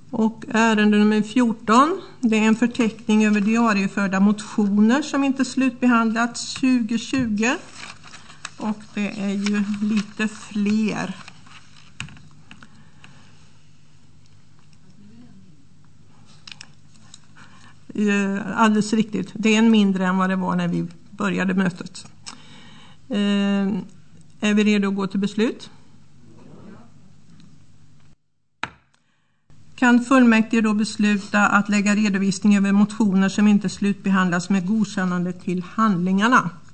Och ärende nummer 14, det är en förteckning över diarieförda motioner som inte slutbehandlats 2020. Och det är ju lite fler. Alldeles riktigt, det är en mindre än vad det var när vi började mötet. Är vi redo att gå till beslut? Kan fullmäktige då besluta att lägga redovisning över motioner som inte slutbehandlas med godkännande till handlingarna?